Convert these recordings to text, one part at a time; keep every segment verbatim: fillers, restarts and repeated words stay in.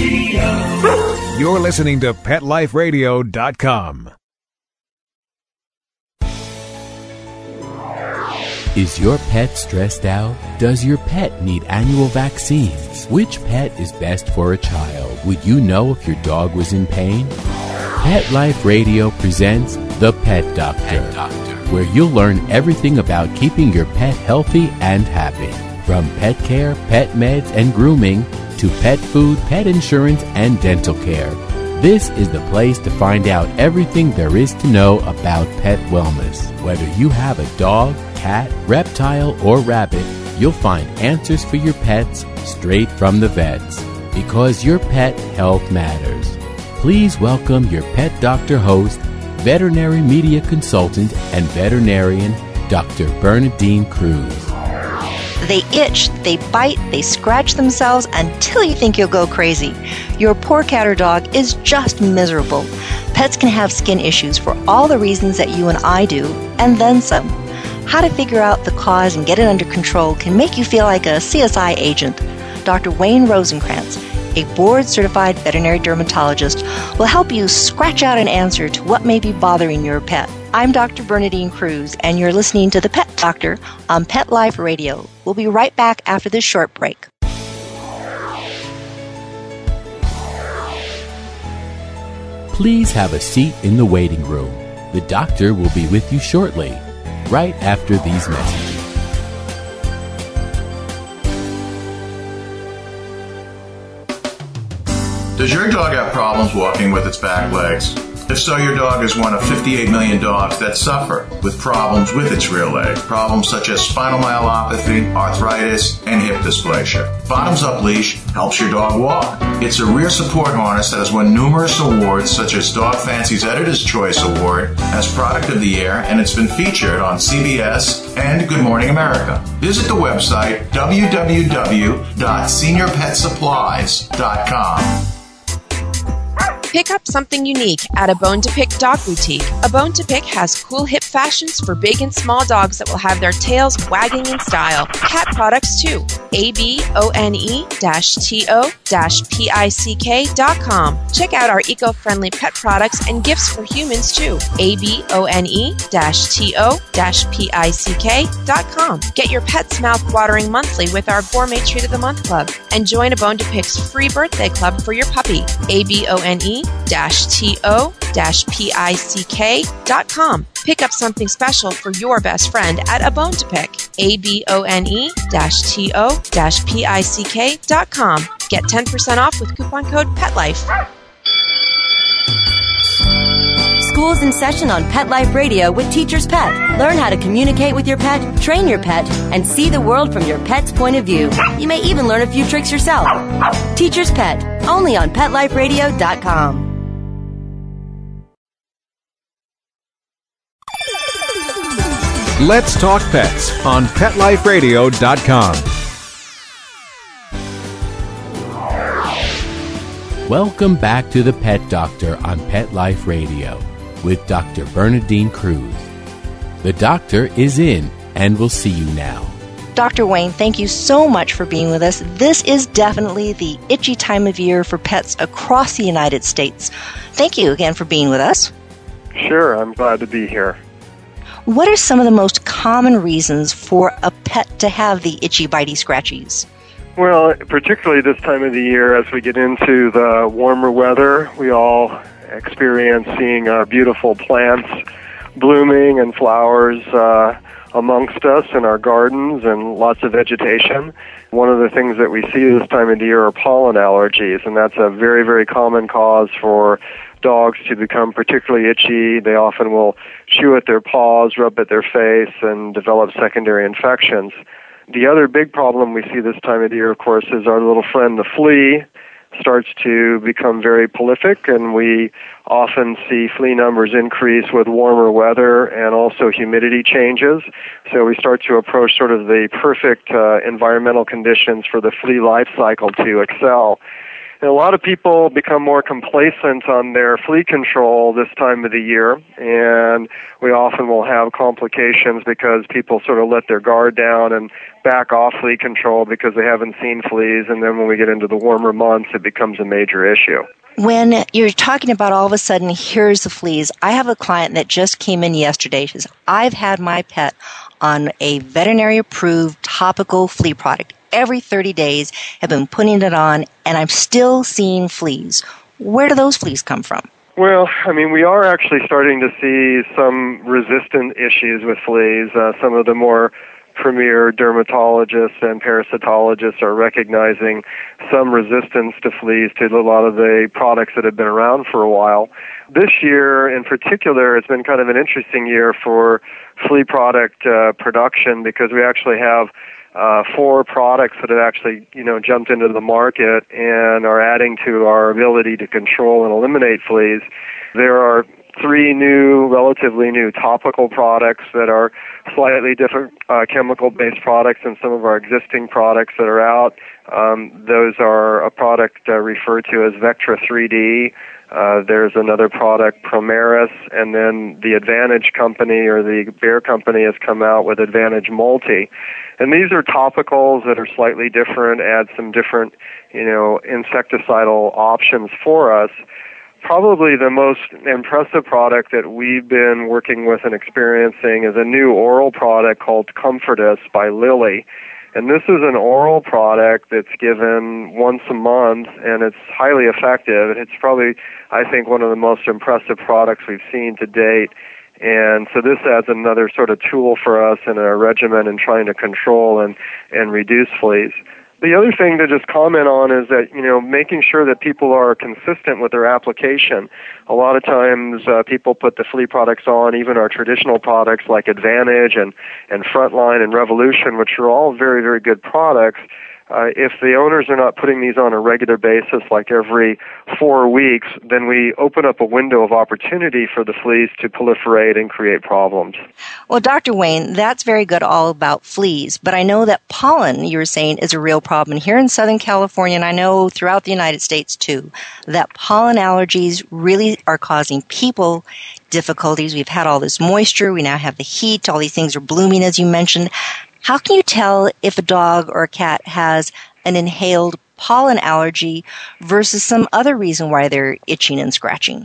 Radio. You're listening to Pet Life Radio dot com. Is your pet stressed out? Does your pet need annual vaccines? Which pet is best for a child? Would you know if your dog was in pain? Pet Life Radio presents The Pet Doctor, Pet Doctor, where you'll learn everything about keeping your pet healthy and happy. From pet care, pet meds, and grooming, to pet food, pet insurance, and dental care. This is the place to find out everything there is to know about pet wellness. Whether you have a dog, cat, reptile, or rabbit, you'll find answers for your pets straight from the vets. Because your pet health matters. Please welcome your Pet Doctor host, veterinary media consultant, and veterinarian, Doctor Bernadine Cruz. They itch, they bite, they scratch themselves until you think you'll go crazy. Your poor cat or dog is just miserable. Pets can have skin issues for all the reasons that you and I do, and then some. How to figure out the cause and get it under control can make you feel like a C S I agent. Doctor Wayne Rosenkrantz, a board-certified veterinary dermatologist, will help you scratch out an answer to what may be bothering your pet. I'm Doctor Bernadine Cruz, and you're listening to The Pet Doctor on Pet Life Radio. We'll be right back after this short break. Please have a seat in the waiting room. The doctor will be with you shortly, right after these messages. Does your dog have problems walking with its back legs? If so, your dog is one of fifty-eight million dogs that suffer with problems with its rear leg. Problems such as spinal myelopathy, arthritis, and hip dysplasia. Bottoms Up Leash helps your dog walk. It's a rear support harness that has won numerous awards, such as Dog Fancy's Editor's Choice Award as Product of the Year, and it's been featured on C B S and Good Morning America. Visit the website w w w dot senior pet supplies dot com. Pick up something unique at A Bone to Pick Dog Boutique. A Bone to Pick has cool hip fashions for big and small dogs that will have their tails wagging in style. Cat products too. A B O N E T O P I C K dot com. Check out our eco-friendly pet products and gifts for humans too. A B O N E T O P I C K dot com. Get your pet's mouth-watering monthly with our Gourmet Treat of the Month Club. And join A Bone to Pick's free birthday club for your puppy. A B O N E T O P I C K dot com. Pick up something special for your best friend at A Bone to Pick. A B O N E T O P I C K dot com. Get ten percent off with coupon code PETLIFE. School's in session on Pet Life Radio with Teacher's Pet. Learn how to communicate with your pet, train your pet, and see the world from your pet's point of view. You may even learn a few tricks yourself. Teacher's Pet, only on Pet Life Radio dot com. Let's Talk Pets on Pet Life Radio dot com. Welcome back to The Pet Doctor on Pet Life Radio with Doctor Bernadine Cruz. The doctor is in, and we'll see you now. Doctor Wayne, thank you so much for being with us. This is definitely the itchy time of year for pets across the United States. Thank you again for being with us. Sure, I'm glad to be here. What are some of the most common reasons for a pet to have the itchy, bitey, scratchies? Well, particularly this time of the year, as we get into the warmer weather, we all experience seeing our beautiful plants blooming and flowers uh, amongst us in our gardens and lots of vegetation. One of the things that we see this time of the year are pollen allergies, and that's a very, very common cause for dogs to become particularly itchy. They often will chew at their paws, rub at their face, and develop secondary infections. The other big problem we see this time of the year, of course, is our little friend, the flea, starts to become very prolific, and we often see flea numbers increase with warmer weather and also humidity changes. So we start to approach sort of the perfect uh, environmental conditions for the flea life cycle to excel. And a lot of people become more complacent on their flea control this time of the year, and we often will have complications because people sort of let their guard down and back off flea control because they haven't seen fleas, and then when we get into the warmer months, it becomes a major issue. When you're talking about all of a sudden, here's the fleas, I have a client that just came in yesterday. She says, I've had my pet on a veterinary-approved topical flea product. Every thirty days, have been putting it on, and I'm still seeing fleas. Where do those fleas come from? Well, I mean, we are actually starting to see some resistant issues with fleas. Uh, some of the more premier dermatologists and parasitologists are recognizing some resistance to fleas to a lot of the products that have been around for a while. This year, in particular, it's been kind of an interesting year for flea product uh, production because we actually have Uh, four products that have actually, you know, jumped into the market and are adding to our ability to control and eliminate fleas. There are three new, relatively new topical products that are slightly different uh, chemical-based products than some of our existing products that are out. Um, those are a product uh, referred to as Vectra three D. Uh, there's another product, Promeris, and then the Advantage company or the Bayer company has come out with Advantage Multi. And these are topicals that are slightly different, add some different, you know, insecticidal options for us. Probably the most impressive product that we've been working with and experiencing is a new oral product called Comfortus by Lilly. And this is an oral product that's given once a month, and it's highly effective. It's probably, I think, one of the most impressive products we've seen to date. And so this adds another sort of tool for us in our regimen in trying to control and, and reduce fleas. The other thing to just comment on is that, you know, making sure that people are consistent with their application. A lot of times uh, people put the flea products on, even our traditional products like Advantage and, and Frontline and Revolution, which are all very, very good products. Uh, if the owners are not putting these on a regular basis, like every four weeks, then we open up a window of opportunity for the fleas to proliferate and create problems. Well, Doctor Wayne, that's very good all about fleas, but I know that pollen, you were saying, is a real problem here in Southern California, and I know throughout the United States, too, that pollen allergies really are causing people difficulties. We've had all this moisture. We now have the heat. All these things are blooming, as you mentioned. How can you tell if a dog or a cat has an inhaled pollen allergy versus some other reason why they're itching and scratching?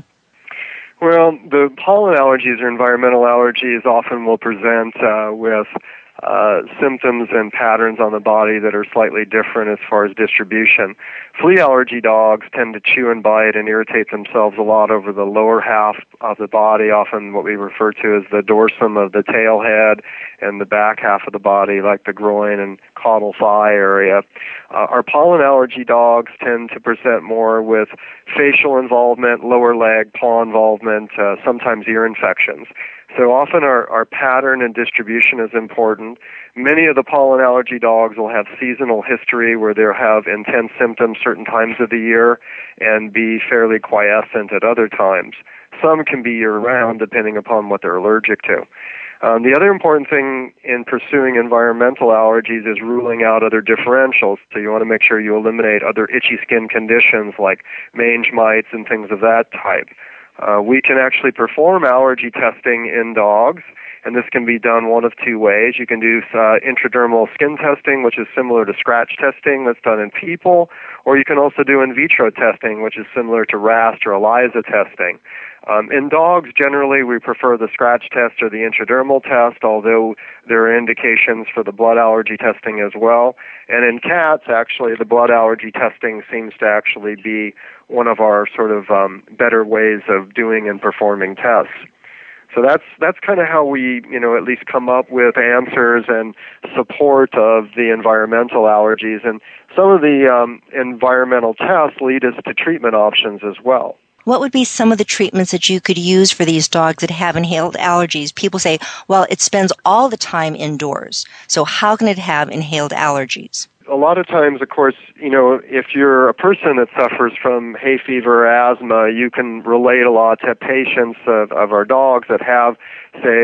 Well, the pollen allergies or environmental allergies often will present uh, with uh, symptoms and patterns on the body that are slightly different as far as distribution. Flea allergy dogs tend to chew and bite and irritate themselves a lot over the lower half of the body, often what we refer to as the dorsum of the tail head, and the back half of the body, like the groin and caudal thigh area. Uh, our pollen allergy dogs tend to present more with facial involvement, lower leg, paw involvement, uh, sometimes ear infections. So often our, our pattern and distribution is important. Many of the pollen allergy dogs will have seasonal history where they'll have intense symptoms certain times of the year and be fairly quiescent at other times. Some can be year-round depending upon what they're allergic to. Um, the other important thing in pursuing environmental allergies is ruling out other differentials. So you want to make sure you eliminate other itchy skin conditions like mange mites and things of that type. Uh, we can actually perform allergy testing in dogs, and this can be done one of two ways. You can do uh, intradermal skin testing, which is similar to scratch testing that's done in people, or you can also do in vitro testing, which is similar to RAST or ELISA testing. Um, in dogs, generally, we prefer the scratch test or the intradermal test, although there are indications for the blood allergy testing as well. And in cats, actually, the blood allergy testing seems to actually be one of our sort of um, better ways of doing and performing tests. So that's that's kind of how we, you know, at least come up with answers and support of the environmental allergies. And some of the um, environmental tests lead us to treatment options as well. What would be some of the treatments that you could use for these dogs that have inhaled allergies? People say, well, it spends all the time indoors, so how can it have inhaled allergies? A lot of times, of course, you know, if you're a person that suffers from hay fever or asthma, you can relate a lot to patients of, of our dogs that have, say,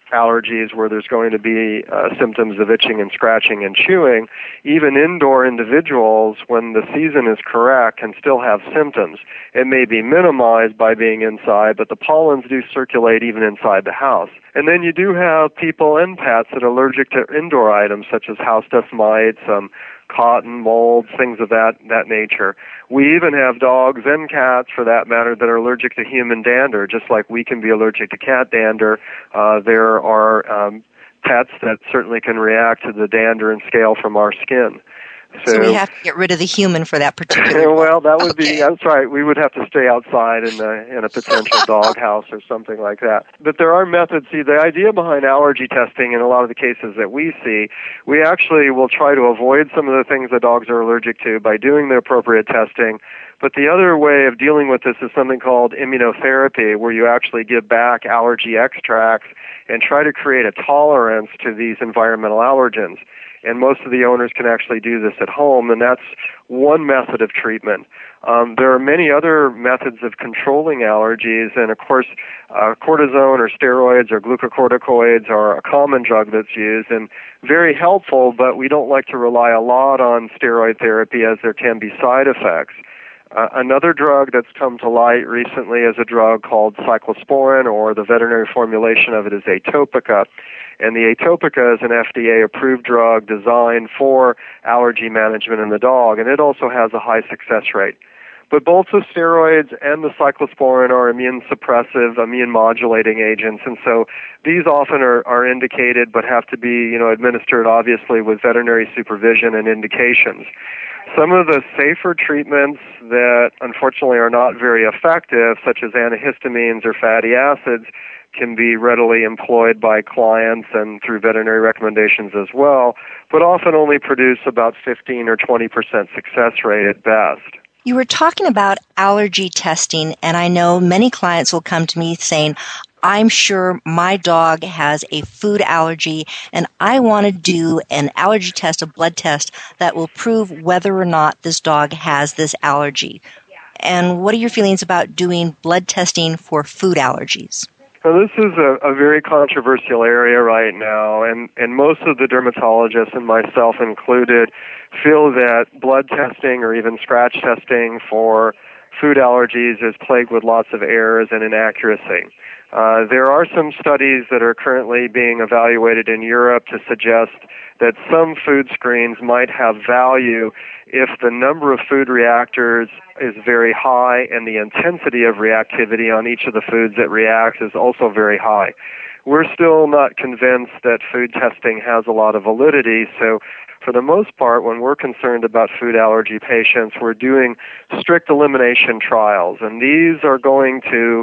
allergies where there's going to be uh, symptoms of itching and scratching and chewing, even indoor individuals, when the season is correct, can still have symptoms. It may be minimized by being inside, but the pollens do circulate even inside the house. And then you do have people and pets that are allergic to indoor items such as house dust mites, um, cotton, molds, things of that, that nature. We even have dogs and cats, for that matter, that are allergic to human dander, just like we can be allergic to cat dander. Uh, there are um, pets that certainly can react to the dander and scale from our skin. So, so we have to get rid of the human for that particular well, that would okay. be, that's right. We would have to stay outside in a, in a potential doghouse or something like that. But there are methods. See, the idea behind allergy testing in a lot of the cases that we see, we actually will try to avoid some of the things that dogs are allergic to by doing the appropriate testing. But the other way of dealing with this is something called immunotherapy, where you actually give back allergy extracts and try to create a tolerance to these environmental allergens. And most of the owners can actually do this at home, and that's one method of treatment. Um, there are many other methods of controlling allergies, and of course, uh, cortisone or steroids or glucocorticoids are a common drug that's used and very helpful, but we don't like to rely a lot on steroid therapy as there can be side effects. Uh, another drug that's come to light recently is a drug called cyclosporin, or the veterinary formulation of it is Atopica. And the Atopica is an F D A-approved drug designed for allergy management in the dog, and it also has a high success rate. But both the steroids and the cyclosporin are immune suppressive, immune modulating agents, and so these often are, are indicated but have to be, you know, administered obviously with veterinary supervision and indications. Some of the safer treatments that unfortunately are not very effective, such as antihistamines or fatty acids, can be readily employed by clients and through veterinary recommendations as well, but often only produce about fifteen or twenty percent success rate at best. You were talking about allergy testing, and I know many clients will come to me saying, I'm sure my dog has a food allergy, and I want to do an allergy test, a blood test, that will prove whether or not this dog has this allergy. And what are your feelings about doing blood testing for food allergies? Well, this is a, a very controversial area right now, and, and most of the dermatologists, and myself included, feel that blood testing or even scratch testing for food allergies is plagued with lots of errors and inaccuracy. Uh, there are some studies that are currently being evaluated in Europe to suggest that some food screens might have value if the number of food reactors is very high and the intensity of reactivity on each of the foods that reacts is also very high. We're still not convinced that food testing has a lot of validity, so for the most part, when we're concerned about food allergy patients, we're doing strict elimination trials, and these are going to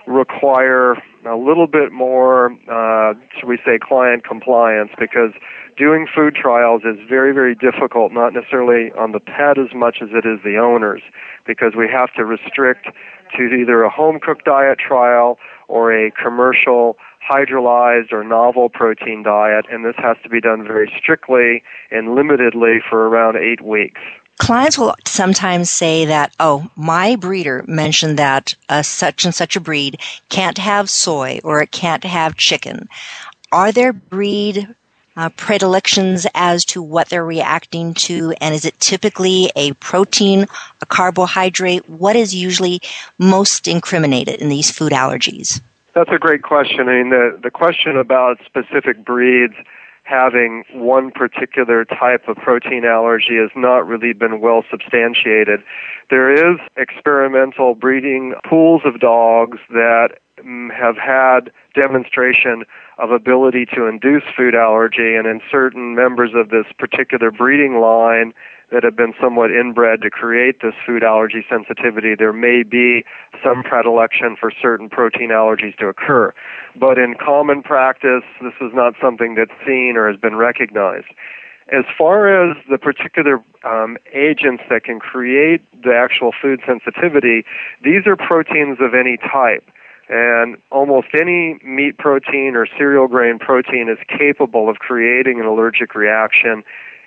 require a little bit more, uh, should we say, client compliance, because doing food trials is very, very difficult, not necessarily on the pet as much as it is the owners, because we have to restrict to either a home-cooked diet trial or a commercial hydrolyzed or novel protein diet, and this has to be done very strictly and limitedly for around eight weeks. Clients will sometimes say that, oh, my breeder mentioned that uh, such and such a breed can't have soy or it can't have chicken. Are there breed uh, predilections as to what they're reacting to, and is it typically a protein, a carbohydrate? What is usually most incriminated in these food allergies? That's a great question. I mean, the, the question about specific breeds having one particular type of protein allergy has not really been well substantiated. There is experimental breeding pools of dogs that have had demonstration of ability to induce food allergy, and in certain members of this particular breeding line that have been somewhat inbred to create this food allergy sensitivity, there may be some predilection for certain protein allergies to occur. But in common practice, this is not something that's seen or has been recognized. As far as the particular um, agents that can create the actual food sensitivity, these are proteins of any type. And almost any meat protein or cereal grain protein is capable of creating an allergic reaction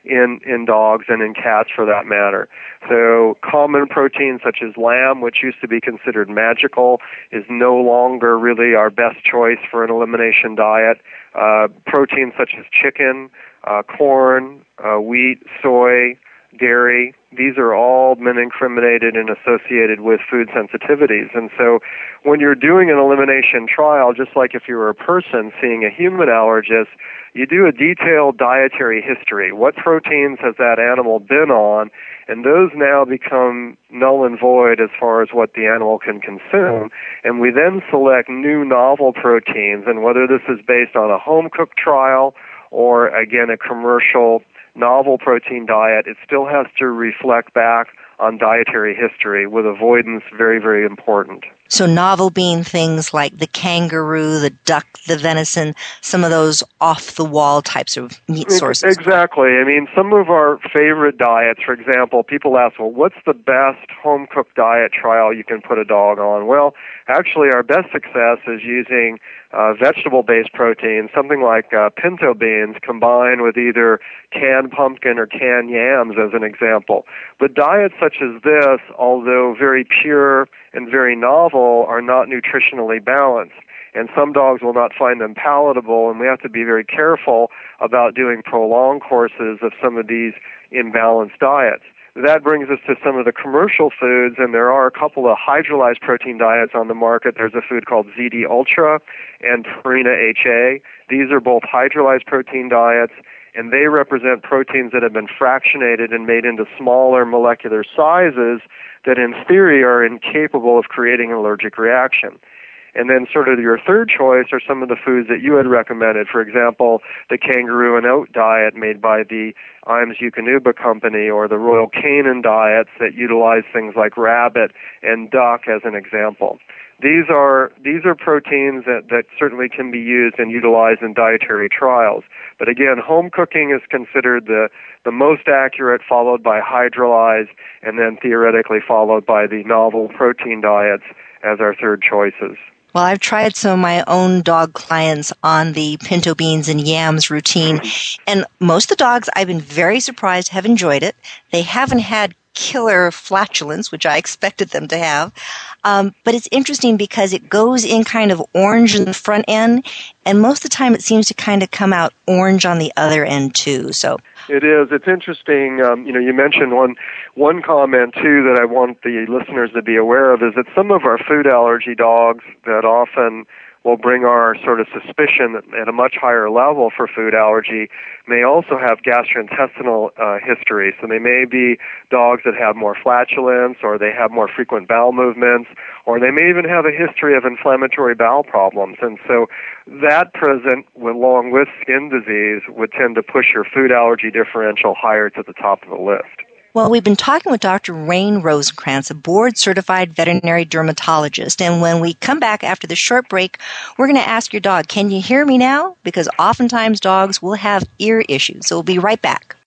in, in dogs and in cats for that matter. So common proteins such as lamb, which used to be considered magical, is no longer really our best choice for an elimination diet. Uh, proteins such as chicken, uh, corn, uh, wheat, soy, dairy, these are all been incriminated and associated with food sensitivities. And so when you're doing an elimination trial, just like if you were a person seeing a human allergist, you do a detailed dietary history. What proteins has that animal been on? And those now become null and void as far as what the animal can consume. And we then select new novel proteins, and whether this is based on a home-cooked trial or, again, a commercial novel protein diet, it still has to reflect back on dietary history, with avoidance very, very important. So novel being things like the kangaroo, the duck, the venison, some of those off-the-wall types of meat sources. Exactly. I mean, some of our favorite diets, for example, people ask, well, what's the best home-cooked diet trial you can put a dog on? Well, actually, our best success is using uh, vegetable-based protein, something like uh, pinto beans combined with either canned pumpkin or canned yams, as an example. But diets such as this, although very pure and very novel, are not nutritionally balanced. And some dogs will not find them palatable, and we have to be very careful about doing prolonged courses of some of these imbalanced diets. That brings us to some of the commercial foods, and there are a couple of hydrolyzed protein diets on the market. There's a food called Z D Ultra and Purina H A. These are both hydrolyzed protein diets, and they represent proteins that have been fractionated and made into smaller molecular sizes that in theory are incapable of creating an allergic reaction. And then sort of your third choice are some of the foods that you had recommended. For example, the kangaroo and oat diet made by the Iams Eukanuba Company, or the Royal Canin diets that utilize things like rabbit and duck as an example. These are these are proteins that, that certainly can be used and utilized in dietary trials. But again, home cooking is considered the, the most accurate, followed by hydrolyzed, and then theoretically followed by the novel protein diets as our third choices. Well, I've tried some of my own dog clients on the pinto beans and yams routine, and most of the dogs, I've been very surprised, have enjoyed it. They haven't had killer flatulence, which I expected them to have. Um, but it's interesting because it goes in kind of orange in the front end, and most of the time it seems to kind of come out orange on the other end too. So it is. It's interesting. Um, you know, you mentioned one one comment too that I want the listeners to be aware of is that some of our food allergy dogs that often will bring our sort of suspicion at a much higher level for food allergy may also have gastrointestinal uh, history. So they may be dogs that have more flatulence, or they have more frequent bowel movements, or they may even have a history of inflammatory bowel problems. And so that present, along with skin disease, would tend to push your food allergy differential higher to the top of the list. Well, we've been talking with Doctor Rain Rosenkrantz, a board-certified veterinary dermatologist. And when we come back after the short break, we're going to ask your dog, can you hear me now? Because oftentimes dogs will have ear issues. So we'll be right back.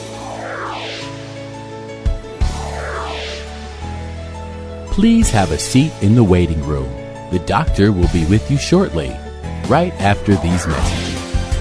Please have a seat in the waiting room. The doctor will be with you shortly, right after these messages.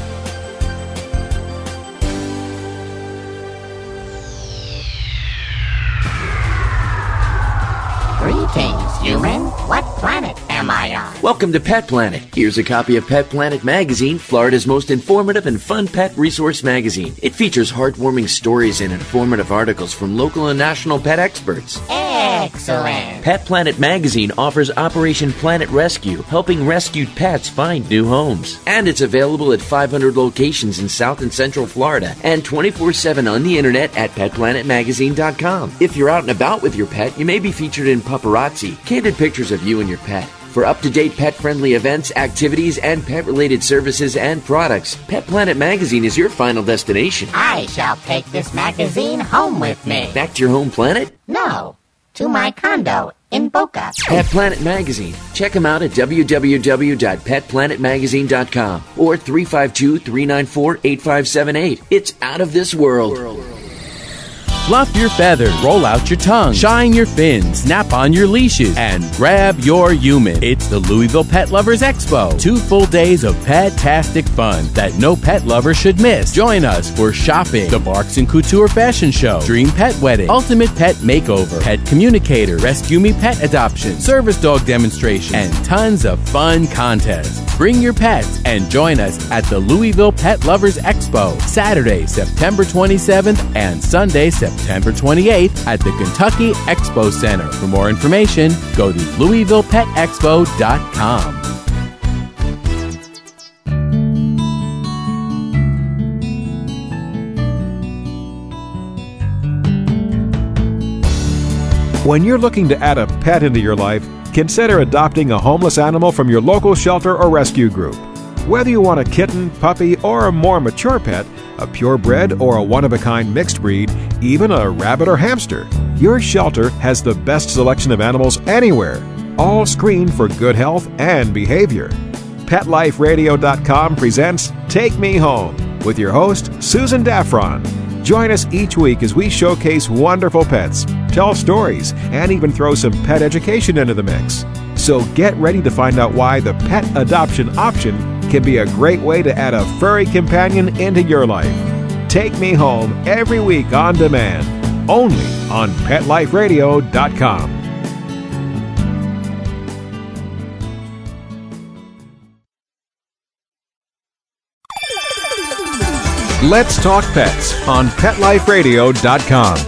Greetings, human. What planet am I on? Welcome to Pet Planet. Here's a copy of Pet Planet Magazine, Florida's most informative and fun pet resource magazine. It features heartwarming stories and informative articles from local and national pet experts. Excellent. Pet Planet Magazine offers Operation Planet Rescue, helping rescued pets find new homes. And it's available at five hundred locations in South and Central Florida and twenty-four seven on the internet at pet planet magazine dot com. If you're out and about with your pet, you may be featured in Paparazzi, candid pictures of you and your pet. For up-to-date pet-friendly events, activities, and pet-related services and products, Pet Planet Magazine is your final destination. I shall take this magazine home with me. Back to your home planet? No, to my condo in Boca. Pet Planet Magazine. Check them out at w w w dot pet planet magazine dot com or three five two, three nine four, eight five seven eight. It's out of this world. Fluff your feathers, roll out your tongue, shine your fins, snap on your leashes, and grab your human. It's the Louisville Pet Lovers Expo. Two full days of pet-tastic fun that no pet lover should miss. Join us for shopping, the Barks and Couture Fashion Show, Dream Pet Wedding, Ultimate Pet Makeover, Pet Communicator, Rescue Me Pet Adoption, Service Dog Demonstration, and tons of fun contests. Bring your pets and join us at the Louisville Pet Lovers Expo, Saturday, September twenty-seventh and Sunday, September twenty-eighth at the Kentucky Expo Center. For more information, go to louisville pet expo dot com. When you're looking to add a pet into your life, consider adopting a homeless animal from your local shelter or rescue group. Whether you want a kitten, puppy, or a more mature pet, a purebred or a one-of-a-kind mixed breed, even a rabbit or hamster, your shelter has the best selection of animals anywhere, all screened for good health and behavior. pet life radio dot com presents Take Me Home with your host, Susan Daffron. Join us each week as we showcase wonderful pets, tell stories, and even throw some pet education into the mix. So get ready to find out why the pet adoption option can be a great way to add a furry companion into your life. Take Me Home every week on demand, only on pet life radio dot com. Let's Talk Pets on pet life radio dot com.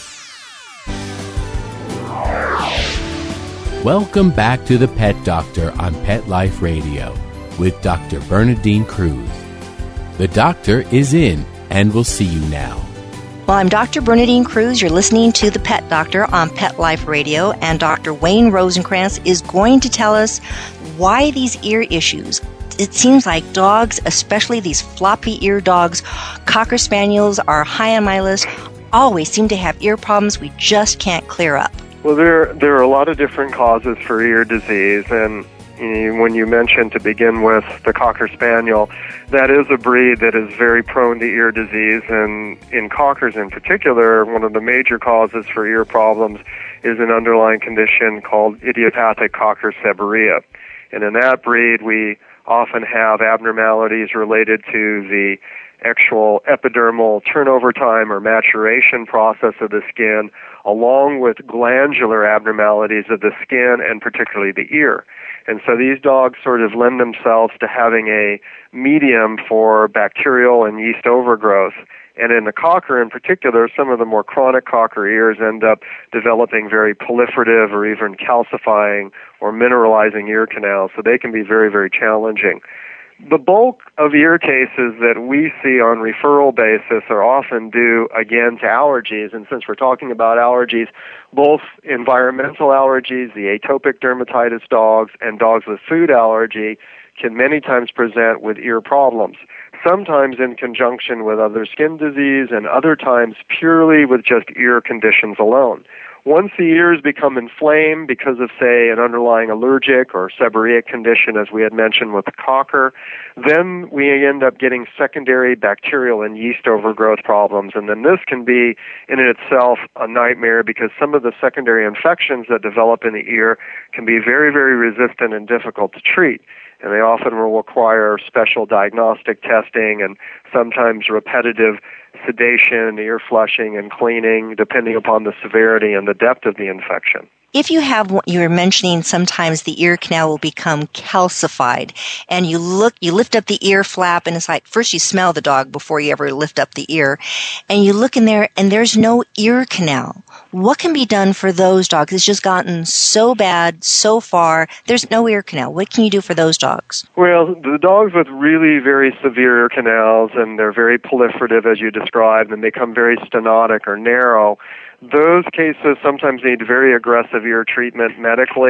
Welcome back to the Pet Doctor on Pet Life Radio with Doctor Bernadine Cruz. The doctor is in and will see you now. Well, I'm Doctor Bernadine Cruz. You're listening to The Pet Doctor on Pet Life Radio, and Doctor Wayne Rosenkrantz is going to tell us why these ear issues. It seems like dogs, especially these floppy ear dogs, Cocker Spaniels are high on my list, always seem to have ear problems we just can't clear up. Well, there there are a lot of different causes for ear disease, and you know, when you mentioned to begin with the Cocker Spaniel, that is a breed that is very prone to ear disease, and in Cockers in particular, one of the major causes for ear problems is an underlying condition called idiopathic Cocker seborrhea. And in that breed, we often have abnormalities related to the actual epidermal turnover time or maturation process of the skin, along with glandular abnormalities of the skin and particularly the ear. And so these dogs sort of lend themselves to having a medium for bacterial and yeast overgrowth. And in the Cocker in particular, some of the more chronic Cocker ears end up developing very proliferative or even calcifying or mineralizing ear canals, so they can be very, very challenging. The bulk of ear cases that we see on referral basis are often due, again, to allergies. And since we're talking about allergies, both environmental allergies, the atopic dermatitis dogs, and dogs with food allergy can many times present with ear problems, sometimes in conjunction with other skin disease and other times purely with just ear conditions alone. Once the ears become inflamed because of, say, an underlying allergic or seborrheic condition, as we had mentioned with the Cocker, then we end up getting secondary bacterial and yeast overgrowth problems. And then this can be, in itself, a nightmare because some of the secondary infections that develop in the ear can be very, very resistant and difficult to treat. And they often will require special diagnostic testing and sometimes repetitive sedation, ear flushing, and cleaning, depending upon the severity and the depth of the infection. If you have, you were mentioning sometimes the ear canal will become calcified, and you look, you lift up the ear flap, and it's like first you smell the dog before you ever lift up the ear, and you look in there, and there's no ear canal. What can be done for those dogs? It's just gotten so bad so far. There's no ear canal. What can you do for those dogs? Well, the dogs with really very severe ear canals, and they're very proliferative, as you described, and they become very stenotic or narrow, those cases sometimes need very aggressive ear treatment medically.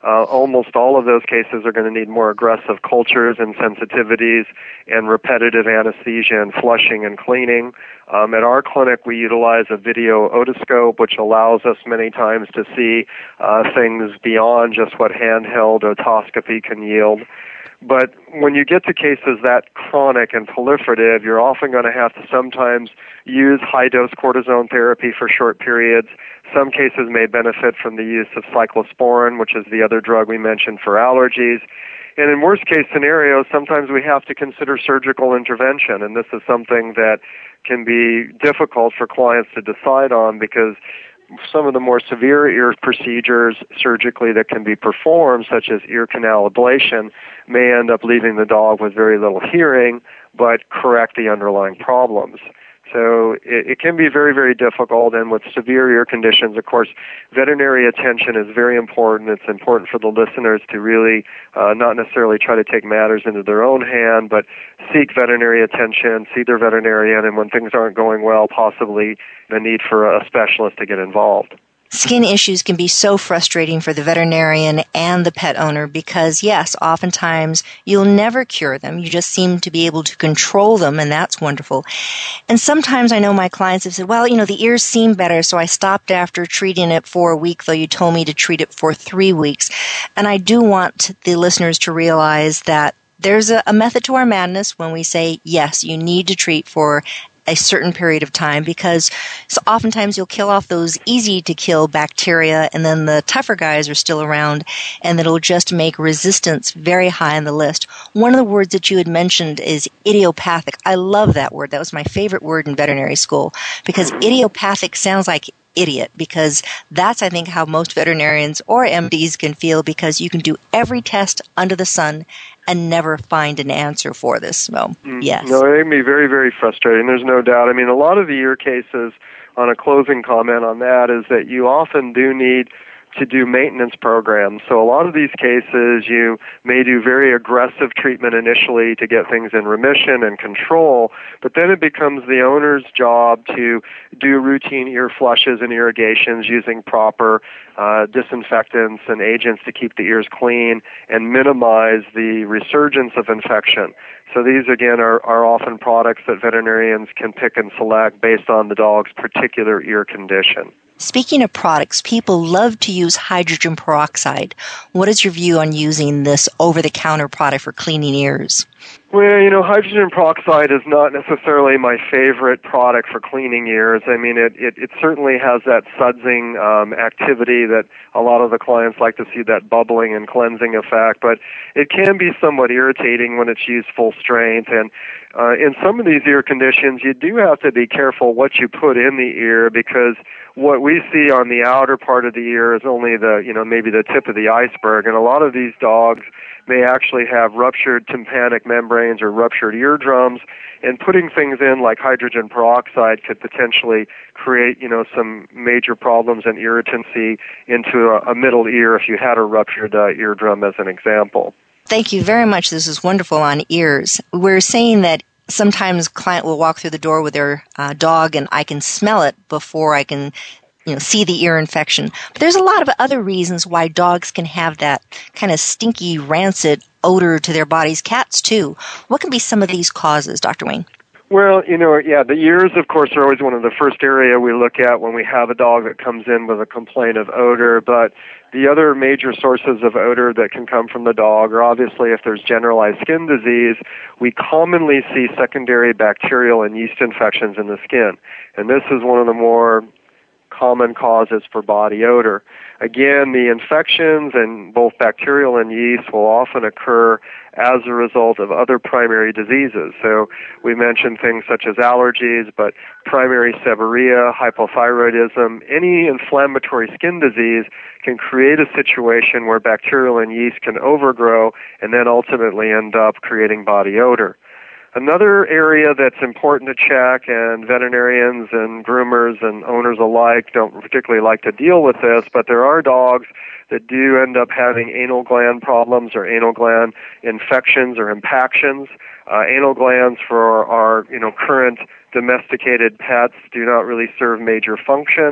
uh, almost all of those cases are going to need more aggressive cultures and sensitivities and repetitive anesthesia and flushing and cleaning. Um, at our clinic, we utilize a video otoscope, which allows us many times to see uh, things beyond just what handheld otoscopy can yield. But when you get to cases that chronic and proliferative, you're often going to have to sometimes use high-dose cortisone therapy for short periods. Some cases may benefit from the use of cyclosporin, which is the other drug we mentioned for allergies. And in worst-case scenarios, sometimes we have to consider surgical intervention, and this is something that can be difficult for clients to decide on because some of the more severe ear procedures surgically that can be performed, such as ear canal ablation, may end up leaving the dog with very little hearing, but correct the underlying problems. So it, it can be very, very difficult, and with severe ear conditions, of course, veterinary attention is very important. It's important for the listeners to really uh, not necessarily try to take matters into their own hand, but seek veterinary attention, see their veterinarian, and when things aren't going well, possibly the need for a specialist to get involved. Skin issues can be so frustrating for the veterinarian and the pet owner because, yes, oftentimes you'll never cure them. You just seem to be able to control them, and that's wonderful. And sometimes I know my clients have said, well, you know, the ears seem better, so I stopped after treating it for a week, though you told me to treat it for three weeks. And I do want the listeners to realize that there's a, a method to our madness when we say, yes, you need to treat for a certain period of time, because so oftentimes you'll kill off those easy to kill bacteria and then the tougher guys are still around, and it'll just make resistance very high on the list. One of the words that you had mentioned is idiopathic. I love that word. That was my favorite word in veterinary school, because idiopathic sounds like idiot, because that's, I think, how most veterinarians or M Ds can feel, because you can do every test under the sun and never find an answer for this. So, yes. No, it can be very, very frustrating. There's no doubt. I mean, a lot of the ear cases, on a closing comment on that, is that you often do need to do maintenance programs. So a lot of these cases, you may do very aggressive treatment initially to get things in remission and control, but then it becomes the owner's job to do routine ear flushes and irrigations using proper uh, disinfectants and agents to keep the ears clean and minimize the resurgence of infection. So these, again, are, are often products that veterinarians can pick and select based on the dog's particular ear condition. Speaking of products, people love to use hydrogen peroxide. What is your view on using this over-the-counter product for cleaning ears? Well, you know, hydrogen peroxide is not necessarily my favorite product for cleaning ears. I mean, it, it, it certainly has that sudsing um, activity that a lot of the clients like to see, that bubbling and cleansing effect, but it can be somewhat irritating when it's used full strength. And uh, in some of these ear conditions, you do have to be careful what you put in the ear, because what we see on the outer part of the ear is only the, you know, maybe the tip of the iceberg. And a lot of these dogs may actually have ruptured tympanic membranes or ruptured eardrums, and putting things in like hydrogen peroxide could potentially create, you know, some major problems and irritancy into a, a middle ear if you had a ruptured uh, eardrum, as an example. Thank you very much. This is wonderful on ears. We're saying that sometimes a client will walk through the door with their uh, dog and I can smell it before I can, you know, see the ear infection. But there's a lot of other reasons why dogs can have that kind of stinky, rancid odor to their bodies. Cats, too. What can be some of these causes, Doctor Wayne? Well, you know, yeah, the ears, of course, are always one of the first area we look at when we have a dog that comes in with a complaint of odor. But the other major sources of odor that can come from the dog are, obviously, if there's generalized skin disease, we commonly see secondary bacterial and yeast infections in the skin. And this is one of the more common causes for body odor. Again, the infections, and both bacterial and yeast, will often occur as a result of other primary diseases. So we mentioned things such as allergies, but primary seborrhea, hypothyroidism, any inflammatory skin disease can create a situation where bacterial and yeast can overgrow and then ultimately end up creating body odor. Another area that's important to check, and veterinarians and groomers and owners alike don't particularly like to deal with this, but there are dogs that do end up having anal gland problems or anal gland infections or impactions. Uh, anal glands for our, you know, current domesticated pets do not really serve major function.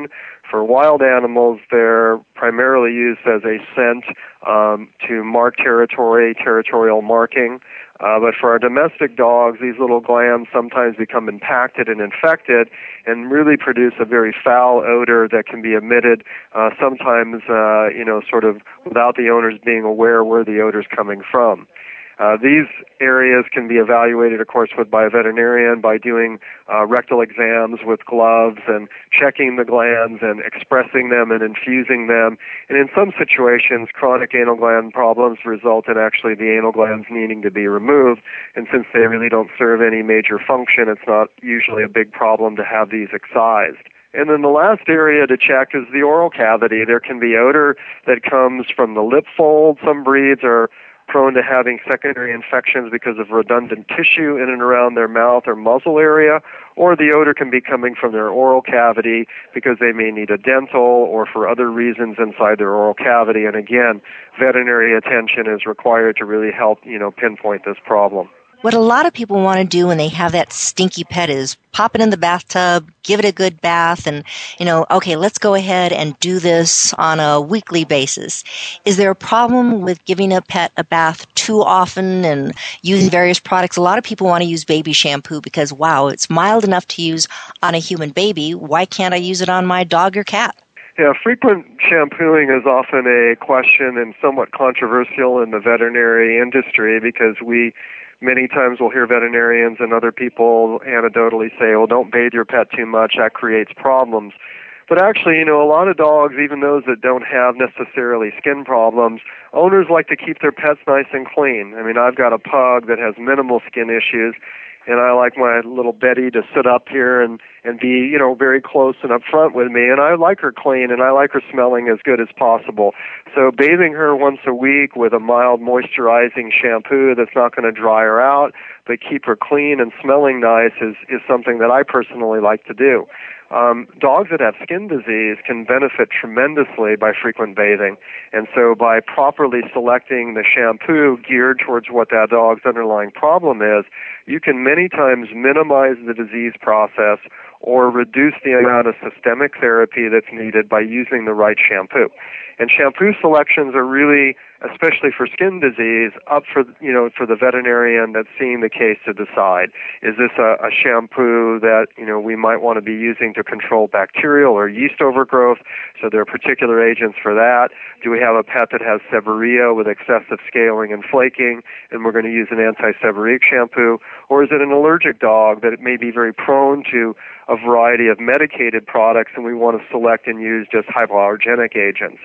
For wild animals, they're primarily used as a scent um, to mark territory, territorial marking. Uh, but for our domestic dogs, these little glands sometimes become impacted and infected and really produce a very foul odor that can be emitted uh, sometimes, uh, you know, sort of without the owners being aware where the odor's coming from. Uh, these areas can be evaluated, of course, with by a veterinarian by doing uh, rectal exams with gloves and checking the glands and expressing them and infusing them. And in some situations, chronic anal gland problems result in actually the anal glands needing to be removed. And since they really don't serve any major function, it's not usually a big problem to have these excised. And then the last area to check is the oral cavity. There can be odor that comes from the lip fold. Some breeds are prone to having secondary infections because of redundant tissue in and around their mouth or muzzle area, or the odor can be coming from their oral cavity because they may need a dental or for other reasons inside their oral cavity. And again, veterinary attention is required to really help, you know, pinpoint this problem. What a lot of people want to do when they have that stinky pet is pop it in the bathtub, give it a good bath, and, you know, okay, let's go ahead and do this on a weekly basis. Is there a problem with giving a pet a bath too often and using various products? A lot of people want to use baby shampoo because, wow, it's mild enough to use on a human baby. Why can't I use it on my dog or cat? Yeah, frequent shampooing is often a question and somewhat controversial in the veterinary industry because we many times we'll hear veterinarians and other people anecdotally say, well, don't bathe your pet too much, that creates problems. But actually, you know, a lot of dogs, even those that don't have necessarily skin problems, owners like to keep their pets nice and clean. I mean, I've got a pug that has minimal skin issues, and I like my little Betty to sit up here and, and be, you know, very close and up front with me. And I like her clean, and I like her smelling as good as possible. So bathing her once a week with a mild moisturizing shampoo that's not going to dry her out, but keep her clean and smelling nice is, is something that I personally like to do. Um, dogs that have skin disease can benefit tremendously by frequent bathing. And so by properly selecting the shampoo geared towards what that dog's underlying problem is, you can many times minimize the disease process or reduce the amount of systemic therapy that's needed by using the right shampoo. And shampoo selections are really, especially for skin disease, up for, you know, for the veterinarian that's seeing the case to decide. Is this a, a shampoo that, you know, we might want to be using to control bacterial or yeast overgrowth? So there are particular agents for that. Do we have a pet that has seborrhea with excessive scaling and flaking, and we're going to use an anti-seborrheic shampoo? Or is it an allergic dog that it may be very prone to a variety of medicated products, and we want to select and use just hypoallergenic agents?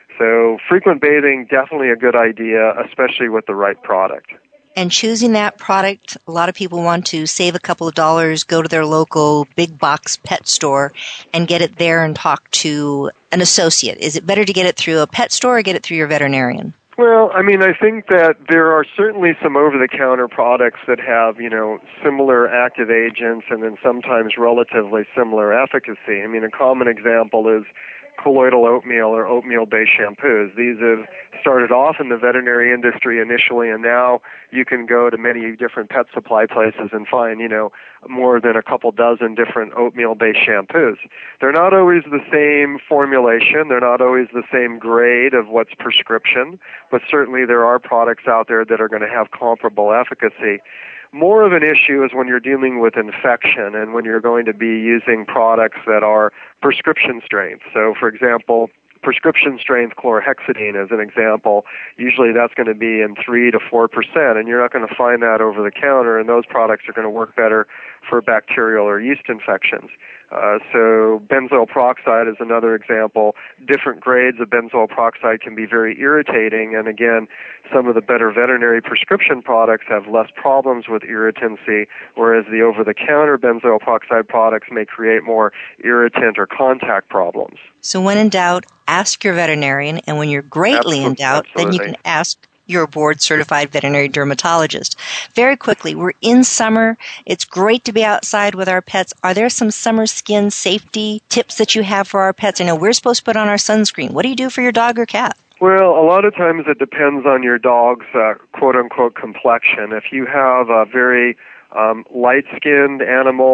So frequent bathing, definitely a good idea, especially with the right product. And choosing that product, a lot of people want to save a couple of dollars, go to their local big box pet store and get it there and talk to an associate. Is it better to get it through a pet store or get it through your veterinarian? Well, I mean, I think that there are certainly some over-the-counter products that have, you know, similar active agents and then sometimes relatively similar efficacy. I mean, a common example is colloidal oatmeal or oatmeal-based shampoos. These have started off in the veterinary industry initially, and now you can go to many different pet supply places and find, you know, more than a couple dozen different oatmeal-based shampoos. They're not always the same formulation. They're not always the same grade of what's prescription, but certainly there are products out there that are going to have comparable efficacy. More of an issue is when you're dealing with infection and when you're going to be using products that are prescription strength. So, for example, prescription strength chlorhexidine as an example, usually that's going to be in three to four percent, and you're not going to find that over the counter, and those products are going to work better for bacterial or yeast infections. Uh, so benzoyl peroxide is another example. Different grades of benzoyl peroxide can be very irritating, and again, some of the better veterinary prescription products have less problems with irritancy, whereas the over-the-counter benzoyl peroxide products may create more irritant or contact problems. So when in doubt, ask your veterinarian, and when you're greatly Absolutely. in doubt, Absolutely. then you can ask your board-certified veterinary dermatologist. Very quickly, we're in summer. It's great to be outside with our pets. Are there some summer skin safety tips that you have for our pets? I know we're supposed to put on our sunscreen. What do you do for your dog or cat? Well, a lot of times it depends on your dog's uh, quote-unquote complexion. If you have a very um, light-skinned animal,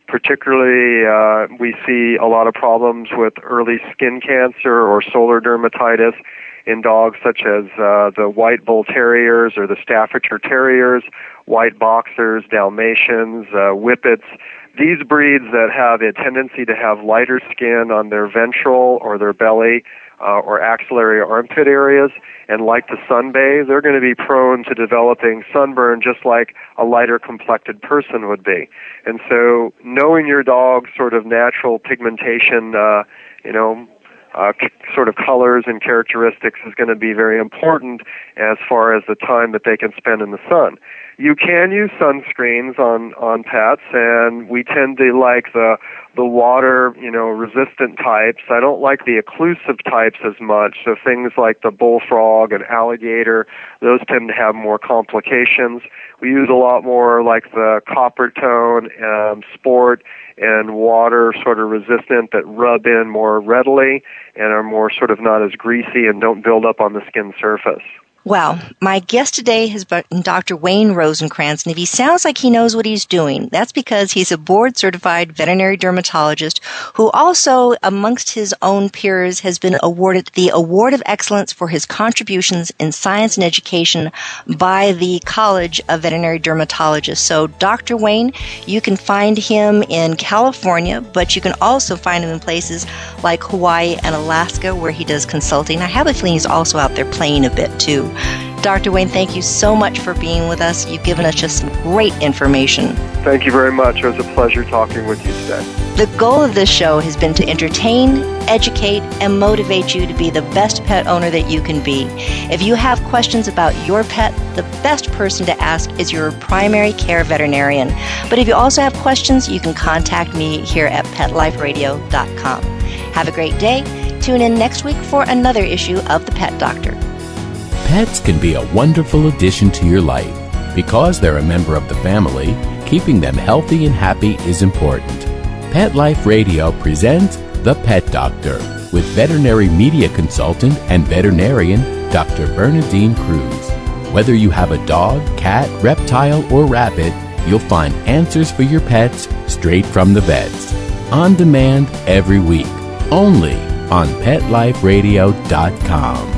Particularly, uh, we see a lot of problems with early skin cancer or solar dermatitis in dogs such as uh, the white bull terriers or the Staffordshire terriers, white boxers, Dalmatians, uh, whippets. These breeds that have a tendency to have lighter skin on their ventral or their belly uh, or axillary armpit areas and like to sunbathe, they're going to be prone to developing sunburn just like a lighter complected person would be. And so knowing your dog's sort of natural pigmentation, uh, you know, uh, c- sort of colors and characteristics is going to be very important as far as the time that they can spend in the sun. You can use sunscreens on, on pets, and we tend to like the the water, you know, resistant types. I don't like the occlusive types as much. So things like the bullfrog and alligator, those tend to have more complications. We use a lot more like the copper tone, um, sport, and water sort of resistant that rub in more readily and are more sort of not as greasy and don't build up on the skin surface. Well, my guest today has been Doctor Wayne Rosenkrantz, and if he sounds like he knows what he's doing, that's because he's a board-certified veterinary dermatologist who also, amongst his own peers, has been awarded the Award of Excellence for his contributions in science and education by the College of Veterinary Dermatologists. So, Doctor Wayne, you can find him in California, but you can also find him in places like Hawaii and Alaska where he does consulting. I have a feeling he's also out there playing a bit, too. Doctor Wayne, thank you so much for being with us. You've given us just some great information. Thank you very much. It was a pleasure talking with you today. The goal of this show has been to entertain, educate, and motivate you to be the best pet owner that you can be. If you have questions about your pet, the best person to ask is your primary care veterinarian. But if you also have questions, you can contact me here at pet life radio dot com. Have a great day. Tune in next week for another issue of The Pet Doctor. Pets can be a wonderful addition to your life. Because they're a member of the family, keeping them healthy and happy is important. Pet Life Radio presents The Pet Doctor with veterinary media consultant and veterinarian Doctor Bernadine Cruz. Whether you have a dog, cat, reptile, or rabbit, you'll find answers for your pets straight from the vets. On demand every week, only on pet life radio dot com.